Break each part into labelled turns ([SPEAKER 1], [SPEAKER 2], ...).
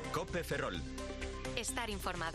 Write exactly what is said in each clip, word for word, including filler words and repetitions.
[SPEAKER 1] COPE Ferrol.
[SPEAKER 2] Estar informado.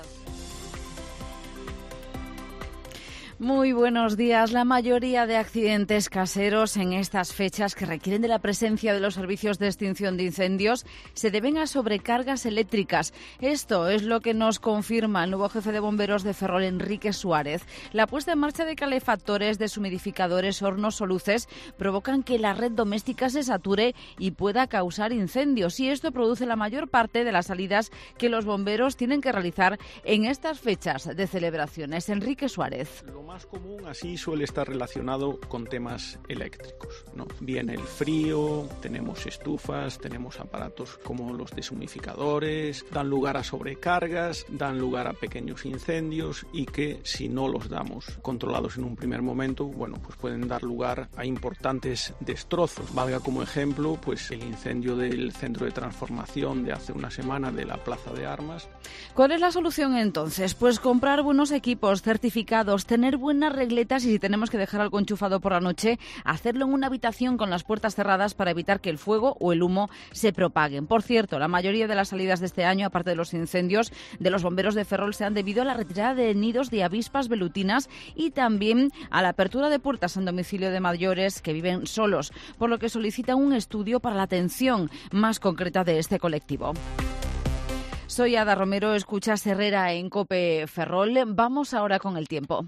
[SPEAKER 3] Muy buenos días. La mayoría de accidentes caseros en estas fechas que requieren de la presencia de los servicios de extinción de incendios se deben a sobrecargas eléctricas. Esto es lo que nos confirma el nuevo jefe de bomberos de Ferrol, Enrique Suárez. La puesta en marcha de calefactores, deshumidificadores, hornos o luces provocan que la red doméstica se sature y pueda causar incendios. Y esto produce la mayor parte de las salidas que los bomberos tienen que realizar en estas fechas de celebraciones. Enrique Suárez.
[SPEAKER 4] Lo más común así suele estar relacionado con temas eléctricos, ¿no? Viene el frío, tenemos estufas, tenemos aparatos como los deshumidificadores, dan lugar a sobrecargas, dan lugar a pequeños incendios y que si no los damos controlados en un primer momento, bueno, pues pueden dar lugar a importantes destrozos. Valga como ejemplo, pues el incendio del centro de transformación de hace una semana de la Plaza de Armas.
[SPEAKER 3] ¿Cuál es la solución entonces? Pues comprar buenos equipos certificados, tener buenas regletas y si tenemos que dejar algo enchufado por la noche, hacerlo en una habitación con las puertas cerradas para evitar que el fuego o el humo se propaguen. Por cierto, la mayoría de las salidas de este año, aparte de los incendios de los bomberos de Ferrol, se han debido a la retirada de nidos de avispas velutinas y también a la apertura de puertas en domicilio de mayores que viven solos, por lo que solicitan un estudio para la atención más concreta de este colectivo. Soy Ada Romero, escuchas Herrera en COPE Ferrol. Vamos ahora con el tiempo.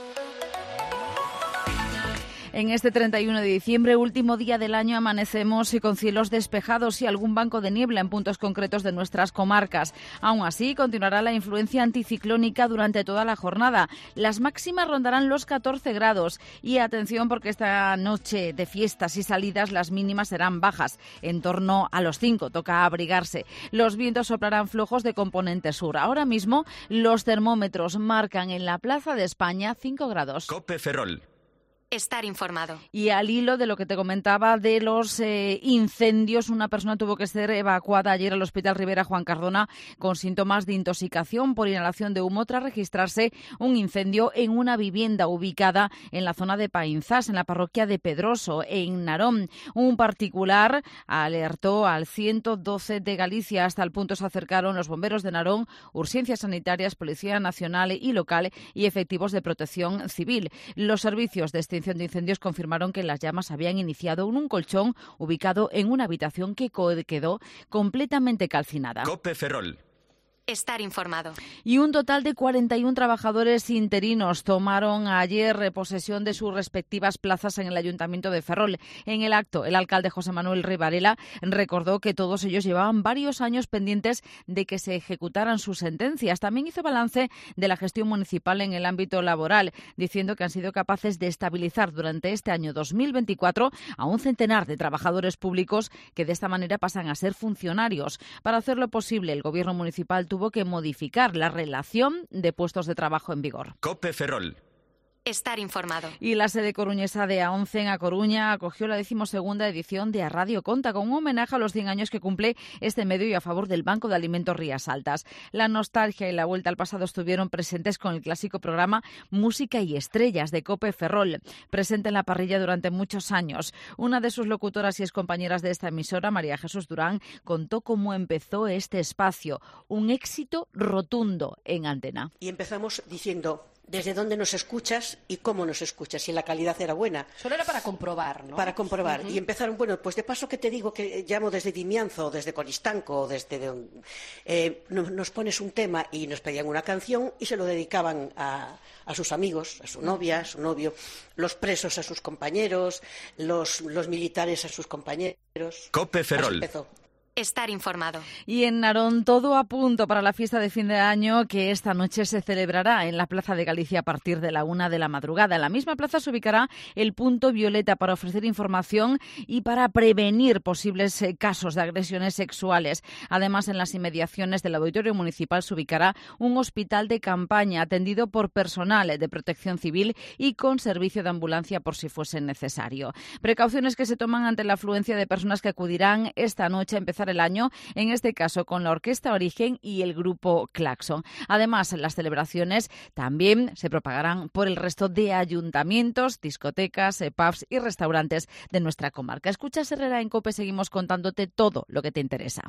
[SPEAKER 3] En este treinta y uno de diciembre, último día del año, amanecemos y con cielos despejados y algún banco de niebla en puntos concretos de nuestras comarcas. Aún así, continuará la influencia anticiclónica durante toda la jornada. Las máximas rondarán los catorce grados. Y atención, porque esta noche de fiestas y salidas las mínimas serán bajas, en torno a los cinco. Toca abrigarse. Los vientos soplarán flojos de componente sur. Ahora mismo, los termómetros marcan en la Plaza de España cinco grados.
[SPEAKER 1] COPE Ferrol.
[SPEAKER 2] Estar informado.
[SPEAKER 3] Y al hilo de lo que te comentaba de los eh, incendios, una persona tuvo que ser evacuada ayer al Hospital Rivera Juan Cardona con síntomas de intoxicación por inhalación de humo tras registrarse un incendio en una vivienda ubicada en la zona de Painzás, en la parroquia de Pedroso, en Narón. Un particular alertó al ciento doce de Galicia. Hasta el punto se acercaron los bomberos de Narón, urgencias sanitarias, Policía Nacional y local y efectivos de protección civil. Los servicios de extinción de incendios confirmaron que las llamas habían iniciado en un colchón ubicado en una habitación que quedó completamente calcinada.
[SPEAKER 1] COPE Ferrol.
[SPEAKER 2] Estar informado.
[SPEAKER 3] Y un total de cuarenta y uno trabajadores interinos tomaron ayer posesión de sus respectivas plazas en el Ayuntamiento de Ferrol. En el acto, el alcalde José Manuel Rivarela recordó que todos ellos llevaban varios años pendientes de que se ejecutaran sus sentencias. También hizo balance de la gestión municipal en el ámbito laboral, diciendo que han sido capaces de estabilizar durante este año dos mil veinticuatro a un centenar de trabajadores públicos que de esta manera pasan a ser funcionarios. Para hacerlo posible, el Gobierno municipal tuvo tuvo que modificar la relación de puestos de trabajo en vigor.
[SPEAKER 1] COPE Ferrol.
[SPEAKER 2] Estar informado.
[SPEAKER 3] Y la sede coruñesa de A once en A Coruña acogió la decimosegunda edición de A Radio Conta con un homenaje a los cien años que cumple este medio y a favor del Banco de Alimentos Rías Altas. La nostalgia y la vuelta al pasado estuvieron presentes con el clásico programa Música y Estrellas de COPE Ferrol, presente en la parrilla durante muchos años. Una de sus locutoras y excompañeras de esta emisora, María Jesús Durán, contó cómo empezó este espacio, un éxito rotundo en antena.
[SPEAKER 5] Y empezamos diciendo desde dónde nos escuchas y cómo nos escuchas, si la calidad era buena.
[SPEAKER 6] Solo era para comprobar, ¿no?
[SPEAKER 5] Para comprobar.
[SPEAKER 6] Uh-huh.
[SPEAKER 5] Y empezaron, bueno, pues de paso que te digo que llamo desde Vimianzo, o desde Coristanco, o desde... De, eh, nos pones un tema y nos pedían una canción y se lo dedicaban a, a sus amigos, a su novia, a su novio, los presos a sus compañeros, los, los militares a sus compañeros.
[SPEAKER 1] COPE Ferrol.
[SPEAKER 5] Así empezó.
[SPEAKER 2] Estar informado.
[SPEAKER 3] Y en Narón todo a punto para la fiesta de fin de año que esta noche se celebrará en la Plaza de Galicia a partir de la una de la madrugada. En la misma plaza se ubicará el punto violeta para ofrecer información y para prevenir posibles casos de agresiones sexuales. Además, en las inmediaciones del Auditorio Municipal se ubicará un hospital de campaña atendido por personal de protección civil y con servicio de ambulancia por si fuese necesario. Precauciones que se toman ante la afluencia de personas que acudirán esta noche a empezar el año, en este caso con la Orquesta Origen y el grupo Claxon. Además, las celebraciones también se propagarán por el resto de ayuntamientos, discotecas, pubs y restaurantes de nuestra comarca. Escuchas Herrera en COPE, seguimos contándote todo lo que te interesa.